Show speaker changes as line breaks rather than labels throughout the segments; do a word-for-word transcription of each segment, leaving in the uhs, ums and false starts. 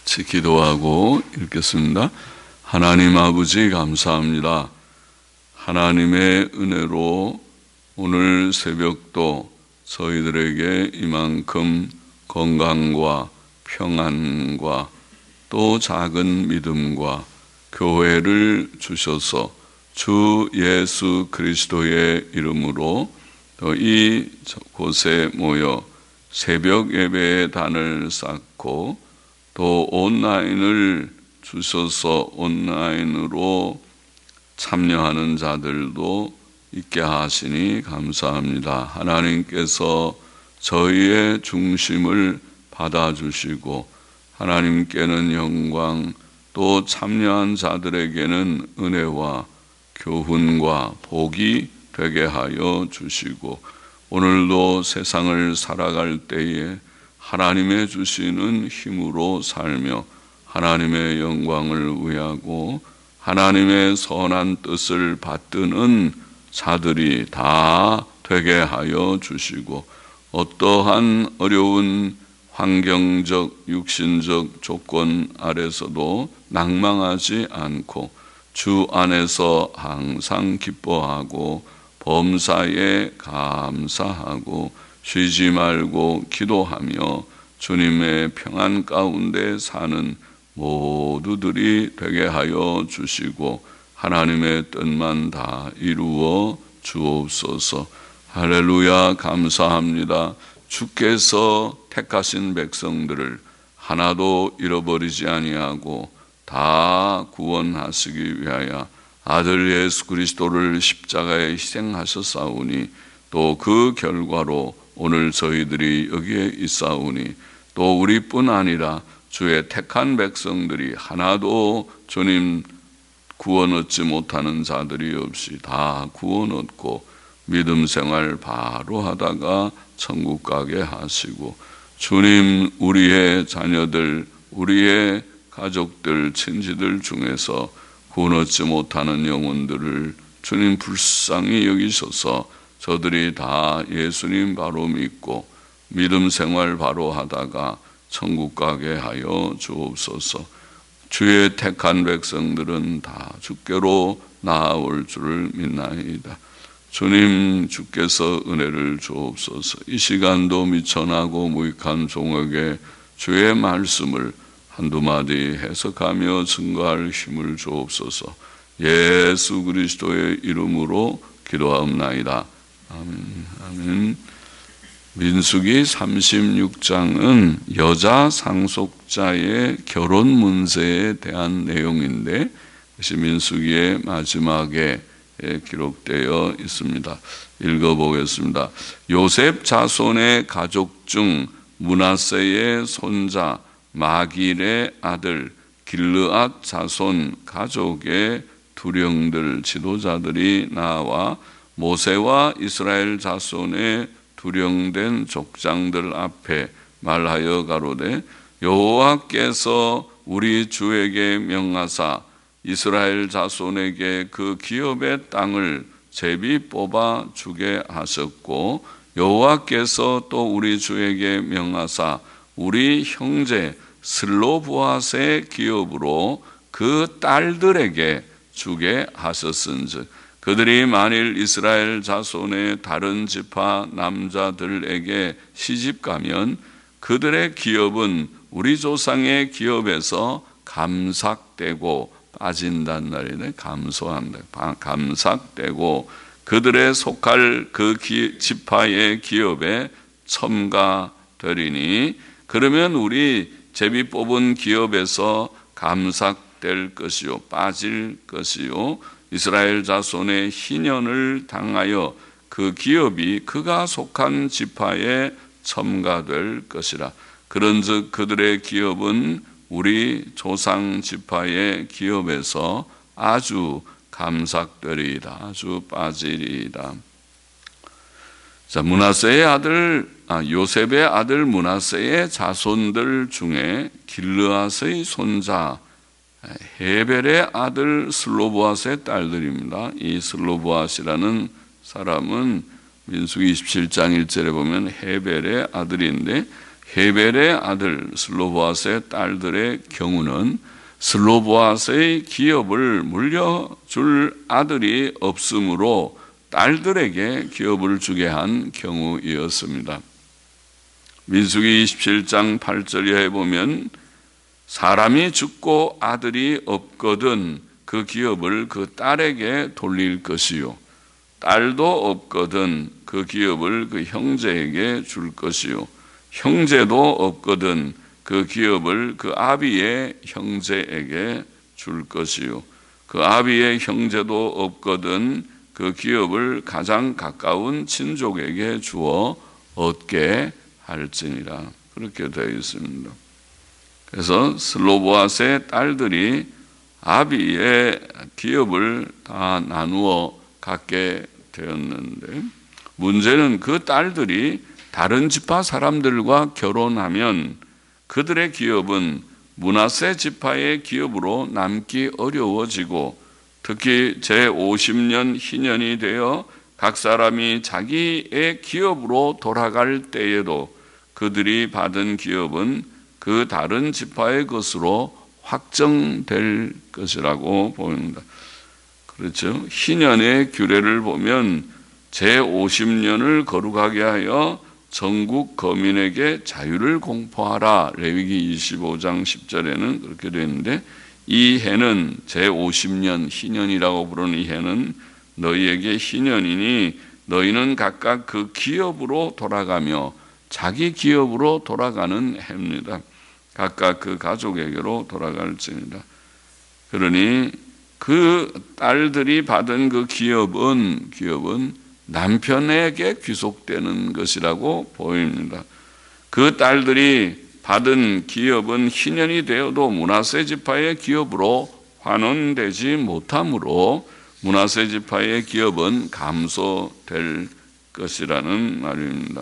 같이 기도하고 읽겠습니다. 하나님 아버지 감사합니다. 하나님의 은혜로 오늘 새벽도 저희들에게 이만큼 건강과 평안과 또 작은 믿음과 교회를 주셔서 주 예수 그리스도의 이름으로 또 이 곳에 모여 새벽 예배의 단을 쌓고 또 온라인을 주셔서 온라인으로 참여하는 자들도 있게 하시니 감사합니다. 하나님께서 저희의 중심을 받아주시고 하나님께는 영광, 또 참여한 자들에게는 은혜와 교훈과 복이 되게 하여 주시고 오늘도 세상을 살아갈 때에 하나님의 주시는 힘으로 살며 하나님의 영광을 위하고 하나님의 선한 뜻을 받드는 자들이 다 되게 하여 주시고 어떠한 어려운 환경적, 육신적 조건 아래서도 낭망하지 않고 주 안에서 항상 기뻐하고 범사에 감사하고 쉬지 말고 기도하며 주님의 평안 가운데 사는 모두들이 되게 하여 주시고 하나님의 뜻만 다 이루어 주옵소서. 할렐루야. 감사합니다. 주께서 택하신 백성들을 하나도 잃어버리지 아니하고 다 구원하시기 위하여 아들 예수 그리스도를 십자가에 희생하셨사오니 또 그 결과로 오늘 저희들이 여기에 있사오니 또 우리뿐 아니라 주의 택한 백성들이 하나도 주님 구원 얻지 못하는 자들이 없이 다 구원 얻고 믿음 생활 바로 하다가 천국 가게 하시고 주님 우리의 자녀들, 우리의 가족들, 친지들 중에서 구원 얻지 못하는 영혼들을 주님 불쌍히 여기셔서 저들이 다 예수님 바로 믿고 믿음 생활 바로 하다가 천국 가게 하여 주옵소서. 주의 택한 백성들은 다 주께로 나아올 줄을 믿나이다. 주님 주께서 은혜를 주옵소서. 이 시간도 미천하고 무익한 종에게 주의 말씀을 한두 마디 해석하며 증거할 힘을 주옵소서. 예수 그리스도의 이름으로 기도하옵나이다. 아멘. 아멘. 민수기 삼십육 장은 여자 상속자의 결혼 문제에 대한 내용인데 그것이 민수기의 마지막에 기록되어 있습니다. 읽어보겠습니다. 요셉 자손의 가족 중 므낫세의 손자 마길의 아들 길르앗 자손 가족의 두령들 지도자들이 나와 모세와 이스라엘 자손의 두령된 족장들 앞에 말하여 가로되 여호와께서 우리 주에게 명하사 이스라엘 자손에게 그 기업의 땅을 제비 뽑아 주게 하셨고 여호와께서 또 우리 주에게 명하사 우리 형제 슬로브앗의 기업으로 그 딸들에게 주게 하셨은즉 그들이 만일 이스라엘 자손의 다른 지파 남자들에게 시집가면 그들의 기업은 우리 조상의 기업에서 감삭되고 빠진단 말이네. 감소한다. 감삭되고 그들의 속할 그 기, 지파의 기업에 첨가되리니 그러면 우리 제비 뽑은 기업에서 감삭될 것이요 빠질 것이요 이스라엘 자손의 희년을 당하여 그 기업이 그가 속한 지파에 첨가될 것이라. 그런즉 그들의 기업은 우리 조상 지파의 기업에서 아주 감삭되리이다. 아주 빠지리이다. 자, 므낫세의 아들 아, 요셉의 아들 므낫세의 자손들 중에 길르앗의 손자 헤벨의 아들 슬로보앗의 딸들입니다. 이 슬로보앗이라는 사람은 민수기 이십칠 장 일 절에 보면 헤벨의 아들인데 헤벨의 아들 슬로보아스의 딸들의 경우는 슬로보아스의 기업을 물려줄 아들이 없으므로 딸들에게 기업을 주게 한 경우이었습니다. 민수기 이십칠 장 팔 절에 보면 사람이 죽고 아들이 없거든 그 기업을 그 딸에게 돌릴 것이요 딸도 없거든 그 기업을 그 형제에게 줄 것이요 형제도 없거든 그 기업을 그 아비의 형제에게 줄 것이요 그 아비의 형제도 없거든 그 기업을 가장 가까운 친족에게 주어 얻게 할지니라. 그렇게 되어 있습니다. 그래서 슬로보아스의 딸들이 아비의 기업을 다 나누어 갖게 되었는데 문제는 그 딸들이 다른 지파 사람들과 결혼하면 그들의 기업은 므낫세 지파의 기업으로 남기 어려워지고 특히 제오십 년 희년이 되어 각 사람이 자기의 기업으로 돌아갈 때에도 그들이 받은 기업은 그 다른 지파의 것으로 확정될 것이라고 보입니다. 그렇죠. 희년의 규례를 보면 제오십 년을 거룩하게 하여 전국 거민에게 자유를 공포하라. 레위기 이십오 장 십 절에는 그렇게 되어 있는데 이 해는 제오십 년 희년이라고 부르는 이 해는 너희에게 희년이니 너희는 각각 그 기업으로 돌아가며 자기 기업으로 돌아가는 해입니다. 각각 그 가족에게로 돌아갈지니라. 그러니 그 딸들이 받은 그 기업은 기업은 남편에게 귀속되는 것이라고 보입니다. 그 딸들이 받은 기업은 희년이 되어도 므낫세 지파의 기업으로 환원되지 못하므로 므낫세 지파의 기업은 감소될 것이라는 말입니다.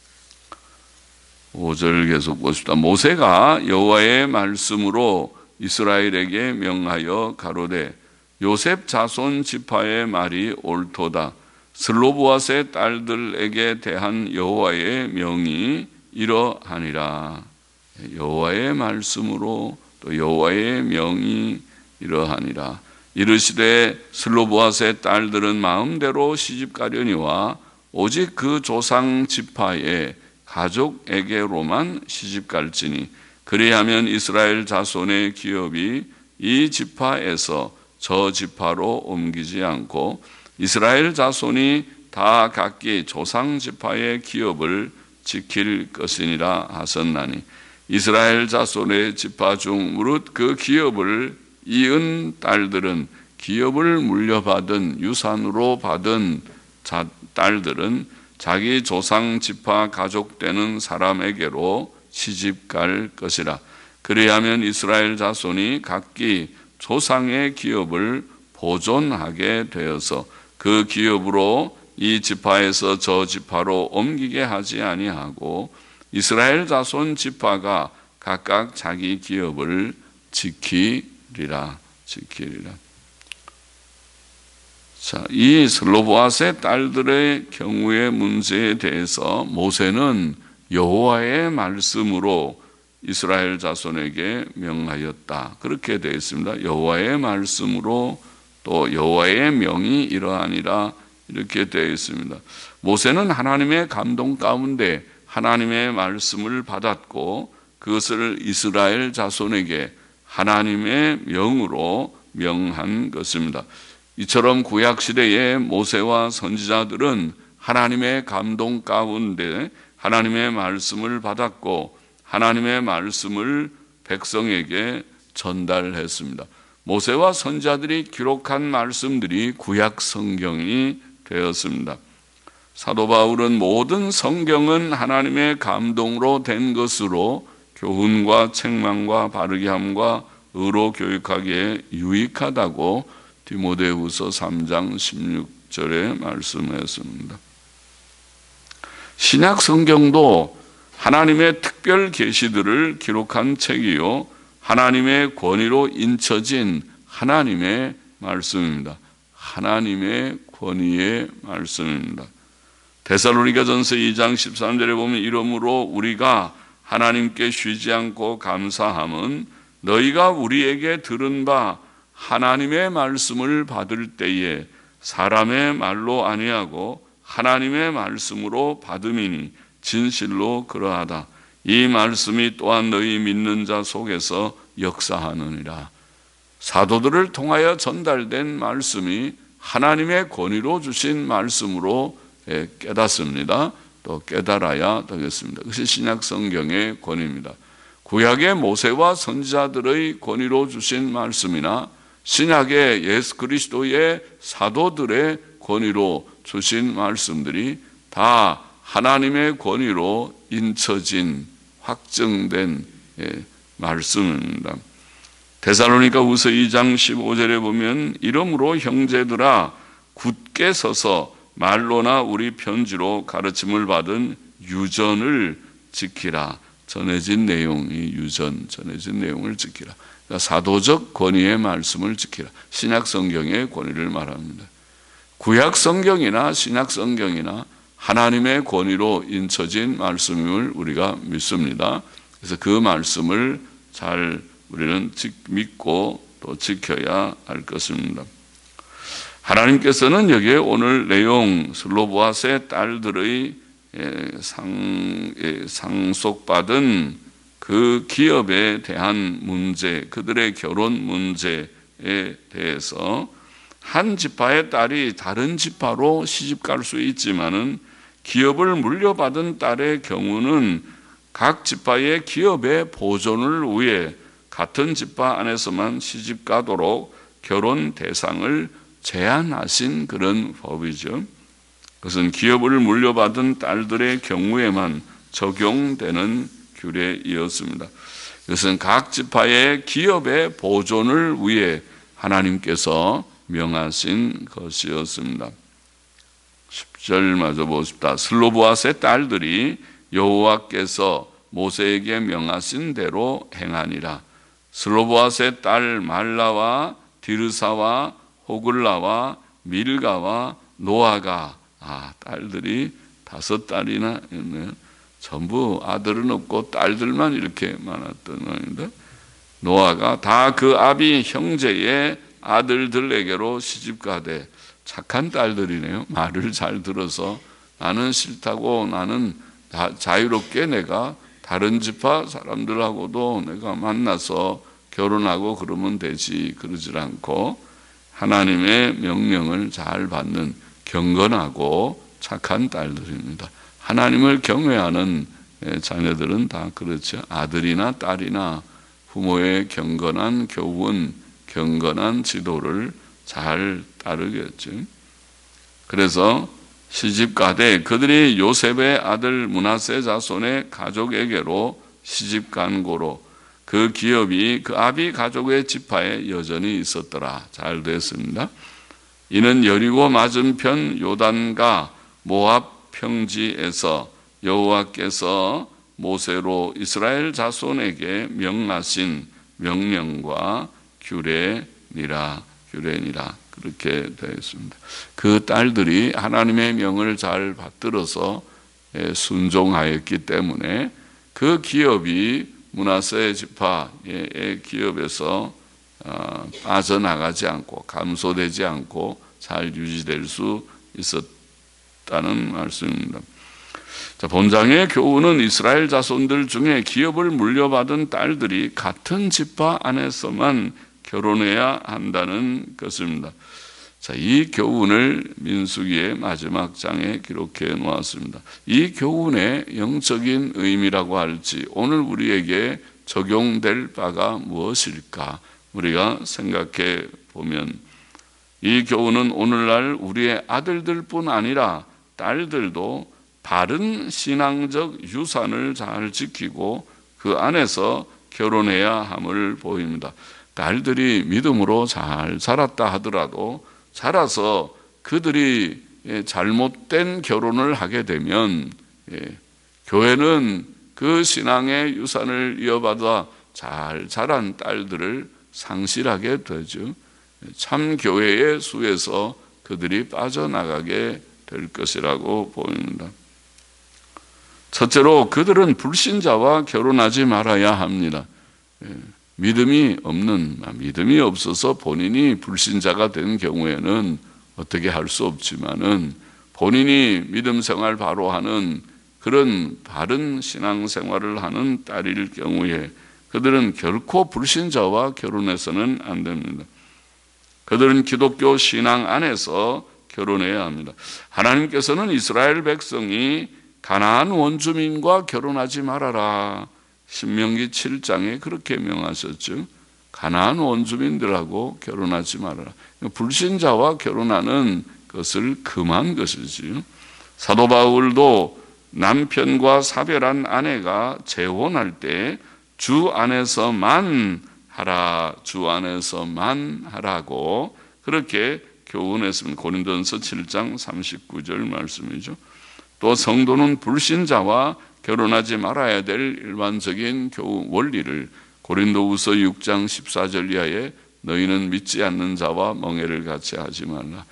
오 절 계속 보십시다. 모세가 여호와의 말씀으로 이스라엘에게 명하여 가로되 요셉 자손 지파의 말이 옳도다. 슬로보아스의 딸들에게 대한 여호와의 명이 이러하니라. 여호와의 말씀으로 또 여호와의 명이 이러하니라. 이르시되 슬로보아스의 딸들은 마음대로 시집가려니와 오직 그 조상 지파의 가족에게로만 시집갈지니 그리하면 이스라엘 자손의 기업이 이 지파에서 저 지파로 옮기지 않고 이스라엘 자손이 다 각기 조상 지파의 기업을 지킬 것이니라 하셨나니 이스라엘 자손의 지파 중 무릇 그 기업을 이은 딸들은 기업을 물려받은 유산으로 받은 자, 딸들은 자기 조상 지파 가족 되는 사람에게로 시집갈 것이라. 그리하면 이스라엘 자손이 각기 조상의 기업을 보존하게 되어서 그 기업으로 이 지파에서 저 지파로 옮기게 하지 아니하고 이스라엘 자손 지파가 각각 자기 기업을 지키리라. 지키리라. 자, 이 슬로보아스의 딸들의 경우의 문제에 대해서 모세는 여호와의 말씀으로 이스라엘 자손에게 명하였다. 그렇게 되어 있습니다. 여호와의 말씀으로 또 여호와의 명이 이러하니라 이렇게 되어 있습니다. 모세는 하나님의 감동 가운데 하나님의 말씀을 받았고 그것을 이스라엘 자손에게 하나님의 명으로 명한 것입니다. 이처럼 구약시대의 모세와 선지자들은 하나님의 감동 가운데 하나님의 말씀을 받았고 하나님의 말씀을 백성에게 전달했습니다. 모세와 선지자들이 기록한 말씀들이 구약 성경이 되었습니다. 사도 바울은 모든 성경은 하나님의 감동으로 된 것으로 교훈과 책망과 바르게 함과 의로 교육하기에 유익하다고 디모데후서 삼 장 십육 절에 말씀했습니다. 신약 성경도 하나님의 특별 계시들을 기록한 책이요 하나님의 권위로 인쳐진 하나님의 말씀입니다. 하나님의 권위의 말씀입니다. 데살로니가전서 이 장 십삼 절에 보면 이러므로 우리가 하나님께 쉬지 않고 감사함은 너희가 우리에게 들은 바 하나님의 말씀을 받을 때에 사람의 말로 아니하고 하나님의 말씀으로 받음이니 진실로 그러하다. 이 말씀이 또한 너희 믿는 자 속에서 역사하느니라. 사도들을 통하여 전달된 말씀이 하나님의 권위로 주신 말씀으로 깨닫습니다. 또 깨달아야 되겠습니다. 그것이 신약 성경의 권위입니다. 구약의 모세와 선지자들의 권위로 주신 말씀이나 신약의 예수 그리스도의 사도들의 권위로 주신 말씀들이 다 하나님의 권위로 인쳐진 확정된 말씀입니다. 데살로니가 후서 이 장 십오 절에 보면 이러므로 형제들아 굳게 서서 말로나 우리 편지로 가르침을 받은 유전을 지키라. 전해진 내용이 유전, 전해진 내용을 지키라. 그러니까 사도적 권위의 말씀을 지키라. 신약 성경의 권위를 말합니다. 구약 성경이나 신약 성경이나 하나님의 권위로 인쳐진 말씀임을 우리가 믿습니다. 그래서 그 말씀을 잘 우리는 믿고 또 지켜야 할 것입니다. 하나님께서는 여기에 오늘 내용 슬로보아스의 딸들의 상, 상속받은 그 기업에 대한 문제, 그들의 결혼 문제에 대해서 한 지파의 딸이 다른 지파로 시집갈 수 있지만은 기업을 물려받은 딸의 경우는 각 지파의 기업의 보존을 위해 같은 지파 안에서만 시집가도록 결혼 대상을 제한하신 그런 법이죠. 그것은 기업을 물려받은 딸들의 경우에만 적용되는 규례이었습니다. 이것은 각 지파의 기업의 보존을 위해 하나님께서 명하신 것이었습니다. 십 절 마저 보십시다. 슬로보아스의 딸들이 여호와께서 모세에게 명하신 대로 행하니라. 슬로보아스의 딸 말라와 디르사와 호글라와 밀가와 노아가 아 딸들이 다섯 딸이나 있네요. 전부 아들은 없고 딸들만 이렇게 많았던 겁니다. 노아가 다 그 아비 형제의 아들들에게로 시집가되 착한 딸들이네요. 말을 잘 들어서 나는 싫다고 나는 자유롭게 내가 다른 지파 사람들하고도 내가 만나서 결혼하고 그러면 되지 그러질 않고 하나님의 명령을 잘 받는 경건하고 착한 딸들입니다. 하나님을 경외하는 자녀들은 다 그렇죠. 아들이나 딸이나 부모의 경건한 교훈, 경건한 지도를 잘 따르겠죠. 그래서 시집가되 그들이 요셉의 아들 므낫세 자손의 가족에게로 시집간 고로 그 기업이 그 아비 가족의 지파에 여전히 있었더라. 잘 됐습니다. 이는 여리고 맞은편 요단과 모압 평지에서 여호와께서 모세로 이스라엘 자손에게 명하신 명령과 규례니라. 규례니라. 그렇게 되어 있습니다. 그 딸들이 하나님의 명을 잘 받들어서 순종하였기 때문에 그 기업이 므낫세 지파의 기업에서 빠져나가지 않고 감소되지 않고 잘 유지될 수 있었다는 말씀입니다. 자, 본장의 교훈은 이스라엘 자손들 중에 기업을 물려받은 딸들이 같은 지파 안에서만 결혼해야 한다는 것입니다. 자, 이 교훈을 민수기의 마지막 장에 기록해 놓았습니다. 이 교훈의 영적인 의미라고 할지 오늘 우리에게 적용될 바가 무엇일까? 우리가 생각해 보면 이 교훈은 오늘날 우리의 아들들뿐 아니라 딸들도 바른 신앙적 유산을 잘 지키고 그 안에서 결혼해야 함을 보입니다. 딸들이 믿음으로 잘 자랐다 하더라도 자라서 그들이 잘못된 결혼을 하게 되면 교회는 그 신앙의 유산을 이어받아 잘 자란 딸들을 상실하게 되죠. 참 교회의 수에서 그들이 빠져나가게 될 것이라고 보입니다. 첫째로 그들은 불신자와 결혼하지 말아야 합니다. 믿음이 없는, 믿음이 없어서 본인이 불신자가 된 경우에는 어떻게 할 수 없지만은 본인이 믿음 생활 바로 하는 그런 바른 신앙 생활을 하는 딸일 경우에 그들은 결코 불신자와 결혼해서는 안 됩니다. 그들은 기독교 신앙 안에서 결혼해야 합니다. 하나님께서는 이스라엘 백성이 가나안 원주민과 결혼하지 말아라. 신명기 칠 장에 그렇게 명하셨죠. 가나안 원주민들하고 결혼하지 말아라. 불신자와 결혼하는 것을 금한 것이지요. 사도 바울도 남편과 사별한 아내가 재혼할 때 주 안에서만 하라, 주 안에서만 하라고 그렇게 교훈했습니다. 고린도전서 칠 장 삼십구 절 말씀이죠. 또 성도는 불신자와 결혼하지 말아야 될 일반적인 교훈 원리를 고린도후서 육 장 십사 절 이하에 너희는 믿지 않는 자와 멍에를 같이 하지 말라.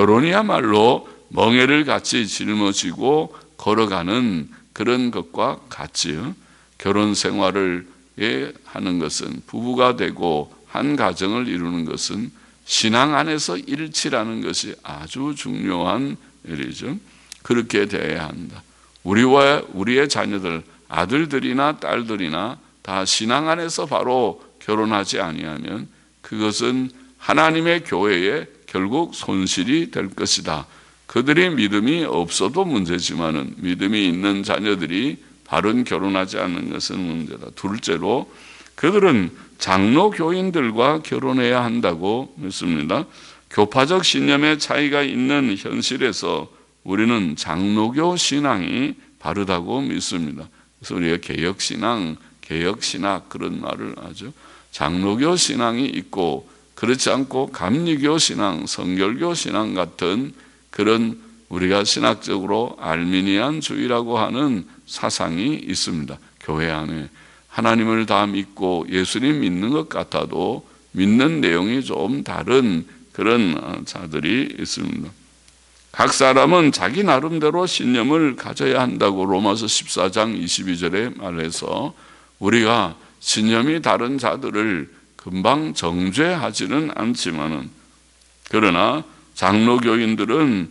결혼이야말로 멍에를 같이 짊어지고 걸어가는 그런 것과 같지요. 결혼 생활을 하는 것은, 부부가 되고 한 가정을 이루는 것은 신앙 안에서 일치라는 것이 아주 중요한 일이죠. 그렇게 되어야 한다. 우리와 우리의 자녀들, 아들들이나 딸들이나 다 신앙 안에서 바로 결혼하지 아니하면 그것은 하나님의 교회에 결국 손실이 될 것이다. 그들이 믿음이 없어도 문제지만은 믿음이 있는 자녀들이 바른 결혼하지 않는 것은 문제다. 둘째로 그들은 장로 교인들과 결혼해야 한다고 믿습니다. 교파적 신념의 차이가 있는 현실에서 우리는 장로교 신앙이 바르다고 믿습니다. 그래서 우리가 개혁신앙, 개혁신학 그런 말을 하죠. 장로교 신앙이 있고 그렇지 않고 감리교 신앙, 성결교 신앙 같은 그런 우리가 신학적으로 알미니안주의라고 하는 사상이 있습니다. 교회 안에 하나님을 다 믿고 예수님 믿는 것 같아도 믿는 내용이 좀 다른 그런 자들이 있습니다. 각 사람은 자기 나름대로 신념을 가져야 한다고 로마서 십사 장 이십이 절에 말해서 우리가 신념이 다른 자들을 금방 정죄하지는 않지만은 그러나 장로교인들은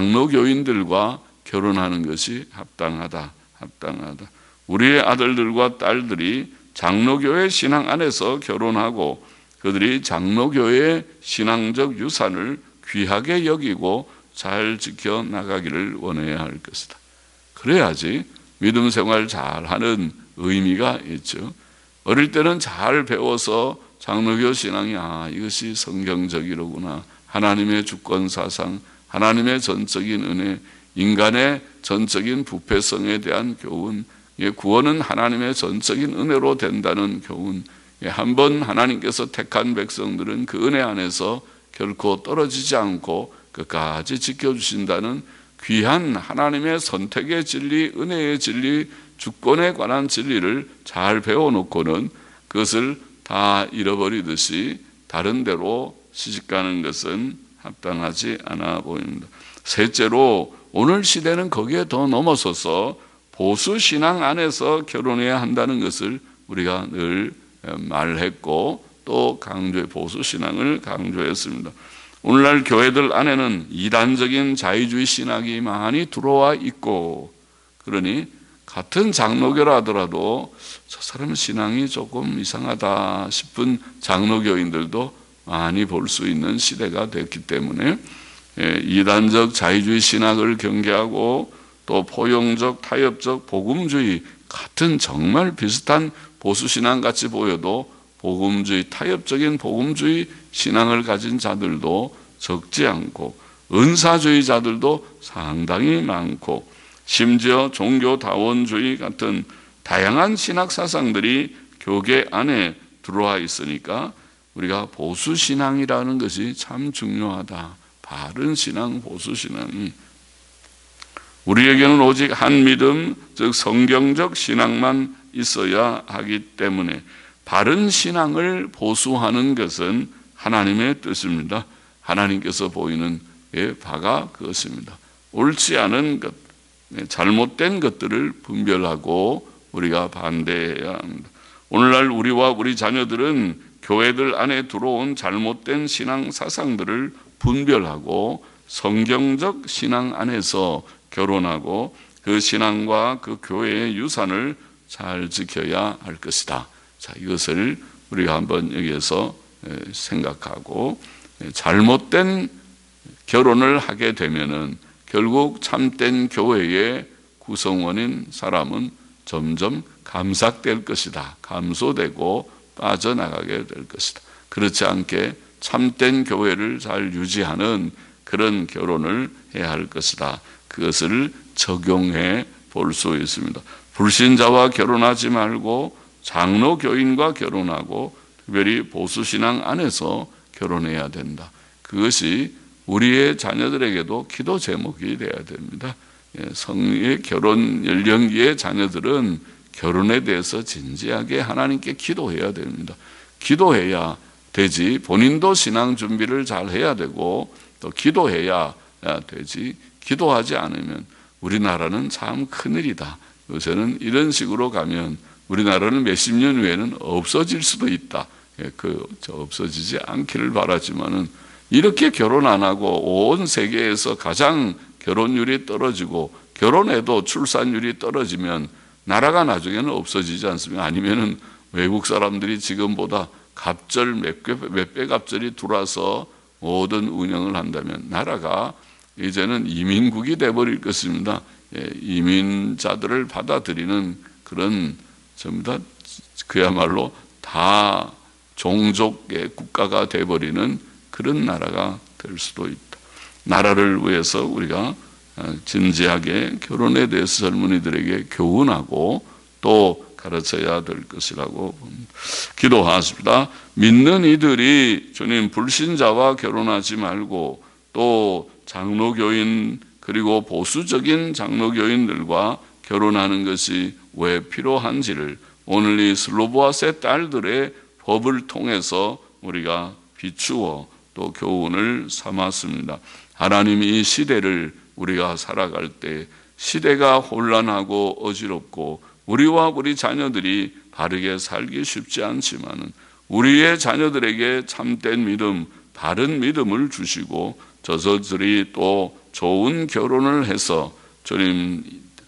장로교인들과 결혼하는 것이 합당하다. 합당하다. 우리의 아들들과 딸들이 장로교회 신앙 안에서 결혼하고 그들이 장로교회의 신앙적 유산을 귀하게 여기고 잘 지켜나가기를 원해야 할 것이다. 그래야지 믿음 생활 잘하는 의미가 있죠. 어릴 때는 잘 배워서 장로교 신앙이 아 이것이 성경적이로구나. 하나님의 주권사상, 하나님의 전적인 은혜, 인간의 전적인 부패성에 대한 교훈, 구원은 하나님의 전적인 은혜로 된다는 교훈, 한번 하나님께서 택한 백성들은 그 은혜 안에서 결코 떨어지지 않고 끝까지 지켜주신다는 귀한 하나님의 선택의 진리, 은혜의 진리, 주권에 관한 진리를 잘 배워놓고는 그것을 다 잃어버리듯이 다른 데로 시집가는 것은 합당하지 않아 보입니다. 셋째로 오늘 시대는 거기에 더 넘어서서 보수 신앙 안에서 결혼해야 한다는 것을 우리가 늘 말했고 또 강조해 보수 신앙을 강조했습니다. 오늘날 교회들 안에는 이단적인 자유주의 신학이 많이 들어와 있고 그러니 같은 장로교라 하더라도 저 사람 신앙이 조금 이상하다 싶은 장로교인들도 많이 볼 수 있는 시대가 됐기 때문에 이단적 자유주의 신학을 경계하고 또 포용적 타협적 복음주의 같은 정말 비슷한 보수신앙 같이 보여도 복음주의 타협적인 복음주의 신앙을 가진 자들도 적지 않고 은사주의자들도 상당히 많고 심지어 종교다원주의 같은 다양한 신학 사상들이 교계 안에 들어와 있으니까 우리가 보수신앙이라는 것이 참 중요하다. 바른 신앙, 보수신앙이 우리에게는 오직 한 믿음, 즉 성경적 신앙만 있어야 하기 때문에 바른 신앙을 보수하는 것은 하나님의 뜻입니다. 하나님께서 보이는 바가 그것입니다. 옳지 않은 것, 잘못된 것들을 분별하고 우리가 반대해야 합니다. 오늘날 우리와 우리 자녀들은 교회들 안에 들어온 잘못된 신앙 사상들을 분별하고 성경적 신앙 안에서 결혼하고 그 신앙과 그 교회의 유산을 잘 지켜야 할 것이다. 자, 이것을 우리가 한번 여기에서 생각하고, 잘못된 결혼을 하게 되면은 결국 참된 교회의 구성원인 사람은 점점 감삭될 것이다. 감소되고 빠져나가게 될 것이다. 그렇지 않게 참된 교회를 잘 유지하는 그런 결혼을 해야 할 것이다. 그것을 적용해 볼 수 있습니다. 불신자와 결혼하지 말고 장로 교인과 결혼하고 특별히 보수신앙 안에서 결혼해야 된다. 그것이 우리의 자녀들에게도 기도 제목이 되어야 됩니다. 성의 결혼 연령기의 자녀들은 결혼에 대해서 진지하게 하나님께 기도해야 됩니다. 기도해야 되지, 본인도 신앙 준비를 잘 해야 되고 또 기도해야 되지, 기도하지 않으면 우리나라는 참 큰일이다. 요새는 이런 식으로 가면 우리나라는 몇십 년 후에는 없어질 수도 있다. 그 없어지지 않기를 바라지만은 이렇게 결혼 안 하고 온 세계에서 가장 결혼율이 떨어지고 결혼해도 출산율이 떨어지면 나라가 나중에는 없어지지 않습니까? 아니면은 외국 사람들이 지금보다 갑절 몇 배, 몇 배 갑절이 들어와서 모든 운영을 한다면 나라가 이제는 이민국이 돼버릴 것입니다. 예, 이민자들을 받아들이는 그런 전부 다 그야말로 다 종족의 국가가 돼버리는 그런 나라가 될 수도 있다. 나라를 위해서 우리가 진지하게 결혼에 대해서 젊은이들에게 교훈하고 또 가르쳐야 될 것이라고 봅니다. 기도하십니다. 믿는 이들이 주님 불신자와 결혼하지 말고 또 장로교인 그리고 보수적인 장로교인들과 결혼하는 것이 왜 필요한지를 오늘 이 슬로보아스의 딸들의 법을 통해서 우리가 비추어 또 교훈을 삼았습니다. 하나님이 이 시대를 우리가 살아갈 때 시대가 혼란하고 어지럽고 우리와 우리 자녀들이 바르게 살기 쉽지 않지만은 우리의 자녀들에게 참된 믿음, 바른 믿음을 주시고 저들이 또 좋은 결혼을 해서 주님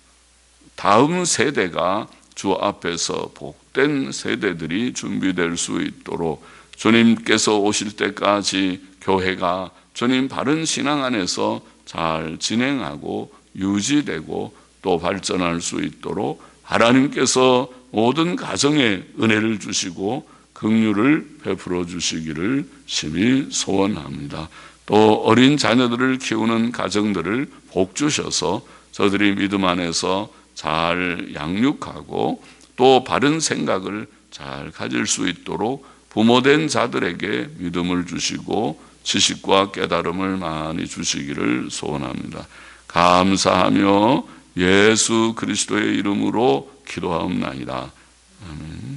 다음 세대가 주 앞에서 복된 세대들이 준비될 수 있도록 주님께서 오실 때까지 교회가 주님 바른 신앙 안에서 잘 진행하고 유지되고 또 발전할 수 있도록 하나님께서 모든 가정에 은혜를 주시고 긍휼을 베풀어 주시기를 심히 소원합니다. 또 어린 자녀들을 키우는 가정들을 복 주셔서 저들이 믿음 안에서 잘 양육하고 또 바른 생각을 잘 가질 수 있도록 부모된 자들에게 믿음을 주시고 지식과 깨달음을 많이 주시기를 소원합니다. 감사하며 예수 그리스도의 이름으로 기도하옵나이다. 아멘.